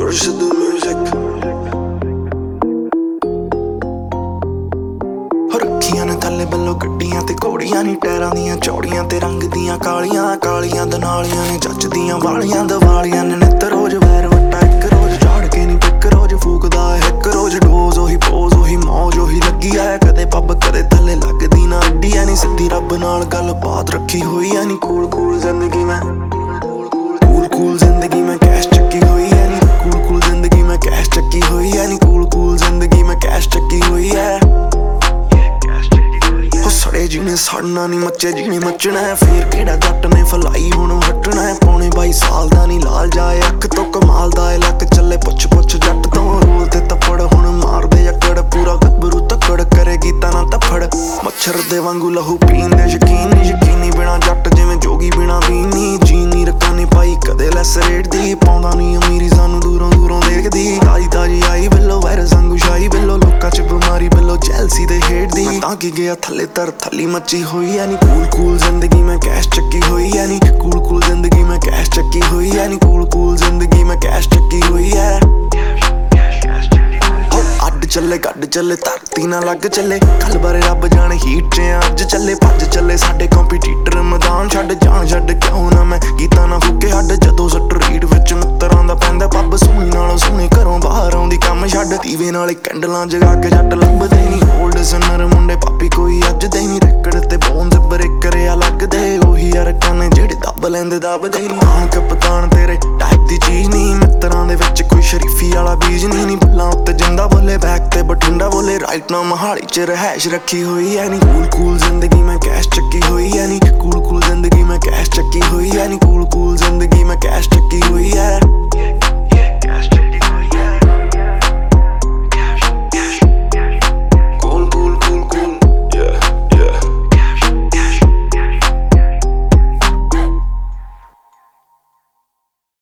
Murshid music ਰੱਖੀਆਂ ਨੇ ਥੱਲੇ ਬੱਲੋ ਗੱਡੀਆਂ ਤੇ ਘੋੜੀਆਂ ਨੀ ਟਾਇਰਾਂ ਦੀਆਂ ਚੌੜੀਆਂ ਤੇ ਰੰਗ ਦੀਆਂ ਕਾਲੀਆਂ ਕਾਲੀਆਂ ਦਨਾਲੀਆਂ ਨੇ ਜੱਚਦੀਆਂ ਵਾਲੀਆਂ ਦਵਾਲੀਆਂ ਨੇ ਨਿੱਤ ਰੋਜ਼ ਵੈਰ ਵੱਟਾ ਇੱਕ ਰੋਜ਼ ਝਾੜ ਕੇ ਨੀ ਪਿੱਕ ਰੋਜ਼ ਫੂਕਦਾ ਇੱਕ ਰੋਜ਼ ਡੋਜ਼ ਉਹੀ ਪੋਜ਼ ਉਹੀ ਮੌਜ ਉਹੀ ਲੱਗੀ ਆ ਕਦੇ ਪੱਬ ਕਦੇ ਥੱਲੇ ਲੱਗਦੀ ਨਾ ਅੱਡੀ ਐ ਨੀ ਸਿੱਧੀ ਰੱਬ ਨਾਲ ਗੱਲ ਬਾਤ ਰੱਖੀ ਹੋਈ ਐ ਨੀ ਕੂਲ ਕੂਲ ਜ਼ਿੰਦਗੀ ਮੈਂ ਕੂਲ ਕੂਲ ਜ਼ਿੰਦਗੀ ਮੈਂ ਕੈਸ਼ ਚੱਕੀ ਹੋਈ ਐ ਨੀ ਕੂਲ ਕੂਲ ਜ਼ਿੰਦਗੀ ਮੈਂ ਕੈਸ਼ ਚੱਕੀ ਹੋਈ ਐ ਨੀ ਕੂਲ ਕੂਲ ਜ਼ਿੰਦਗੀ ਮੈਂ ਕੈਸ਼ ਚੱਕੀ ਹੋਈ ਐ ਸੜੇ ਜੀਣੇ ਸੜਨਾ ਨੀ ਮੱਚੇ ਜੀਣੇ ਮੱਚਣਾ ਹੈ ਫੇਰ ਕਿਹੜਾ ਜੱਟ ਨੇ ਫਲਾਈ ਹੁਣ ਹਟਣਾ ਹੈ ਪੌਣੇ 22 ਸਾਲ ਦਾ ਨੀ ਲਾਲ ਜਾਏ ਅੱਖ ਤੋਂ ਕਮਾਲ ਦਾ ਲੱਕ ਚੱਲੇ ਪੁੱਛ ਪੁੱਛ ਜੱਟ ਤੋਂ ਰੋਲ ਤੇ ਤੱਪੜ ਹੁਣ ਮਾਰਦੇ ਅਕੜ ਪੂਰਾ ਗੱਭਰੂ ਤੱਕੜ ਕਰੇਗੀ ਤਾਂ ਨਾ ਤੱਫੜ ਮੱਛਰ ਦੇ ਵਾਂਗੂ ਲਹੂ ਪੀਂਦੇ ਯਕੀਨੀ ਬਿਨਾ ਜੱਟ ਜਿਵੇਂ ਜੋਗੀ ਬਿਨਾ ਵੀਨੀ ਜੀਨੀ ਰੱਖਾਂ ਨੀ ਪਾਈ ਕਦੇ ਲੈਸ ਰੇਟ ਦੀ ਪਾਉਂਦਾ ਨੀ ਅਮੀਰੀ ਸਾਨੂੰ ਦੂਰੋਂ ਦੂਰੋਂ ਦੇਖਦੀ ਤਾਜੀ ਤਾਜੀ ਆਈ ਬਿੱਲੋ ਵਾਇਰਸ ਵਾਂਗੂ ਸ਼ਾਈ ਬਿੱਲੋ ਲੋਕਾਂ ਚ ਬਿਮਾਰੀ ਬਿੱਲੋ ਜੈਲਸੀ ਦੇ ਹੇਟ ਦੀ ਤਾਂ ਕੀ ਗਿਆ ਥੱਲੇ ਥੱਲੀ ਮੱਚੀ ਹੋਈ ਐ ਨੀ ਕੂਲ ਕੂਲ ਜ਼ਿੰਦਗੀ ਮੈਂ ਕੈਸ਼ ਚੱਕੀ ਹੋਈ ਐ ਨੀ ਕੂਲ ਕੂਲ ਜ਼ਿੰਦਗੀ ਮੈਂ ਕੈਸ਼ ਚੱਕੀ ਹੋਈ ਐ ਨੀ ਕੂਲ ਕੂਲ ਜ਼ਿੰਦਗੀ ਮੈਂ ਕੈਸ਼ ਚੱਕੀ ਹੋਈ ਐ ਅੱਡ ਚੱਲੇ ਗੱਡ ਚੱਲੇ ਧਰਤੀ ਨਾ ਲੱਗ ਚੱਲੇ ਕੱਲ ਬਾਰੇ ਰੱਬ ਜਾਣੇ ਹੀਟ ਚ ਅੱਜ ਚੱਲੇ ਭੱਜ ਚੱਲੇ ਸਾਡੇ ਕੰਪੀਟੀਟਰ ਮੈਦਾਨ ਛੱਡ ਜਾਣ ਛੱਡ ਕਿਉਂ ਨਾ ਮੈਂ ਗੀਤਾਂ ਨਾ ਫੁੱਕੇ ਹੱਡ ਜਦੋਂ ਸੱਟ ਰੀਡ ਵਿੱਚ ਮਿੱਤਰਾਂ ਦਾ ਪੈਂਦਾ ਪੱਬ ਸੋਹਣੀ ਨਾਲੋਂ ਸੋਹਣੀ ਘਰੋਂ ਬਾਹਰ ਆਉਂਦੀ ਕੰਮ ਛੱਡ ਦੀਵੇ ਨਾਲ ਕੈਂਡਲਾਂ ਜਗਾ ਕੇ ਜੱਟ ਲੱਭਦੇ ਨੀ ਓਲਡ ਸਨਰ ਮੁੰਡੇ ਪਾਪੀ ਕੋਈ ਅੱਜ ਦੇ ਨੀ ਰੈਕੜ ਤੇ ਬੋਨਸ ਬ੍ਰੇਕ ਕਰਿਆ ਲੱਗਦੇ ਉਹੀ ਯਾਰਕਾਂ ਨੇ ਜਿਹੜੇ ਦੱਬ ਲੈਂਦੇ ਦੱਬਦੇ ਨੀ ਹਾਂ ਕਪਤਾਨ ਤੇਰੇ ਟਾਈਪ ਦੀ ਚੀਜ਼ ਨੀ ਮਿੱਤਰਾਂ ਦੇ ਵਿੱਚ ਕੋਈ ਸ਼ਰੀਫੀ ਵਾਲਾ ਬੀਜ ਨੀ ਬੱਲਾਂ ਉੱਤੇ ਜਿੰਦਾ ਬੋਲੇ ਬੈਕ ਤੇ ਬਠਿੰਡਾ ਬੋਲੇ ਰਾਈਟ ਨਾ ਮਹਾਲੀ ਚ ਰਹਿਸ਼ ਰੱਖੀ ਹੋਈ ਐ ਨੀ ਕੂਲ ਕੂਲ ਜ਼ਿੰਦਗੀ ਮੈਂ ਕੈਸ਼ ਚੱਕੀ ਹੋਈ ਐ ਨੀ ਕੂਲ ਕੂਲ ਜ਼ਿੰਦਗੀ ਮੈਂ ਕੈਸ਼ ਚੱਕੀ ਹੋਈ ਐ ਨੀ ਕੂਲ ਕੂਲ ਜ਼ਿੰਦਗੀ ਮੈਂ ਕੈਸ਼ ਚੱਕੀ ਹੋਈ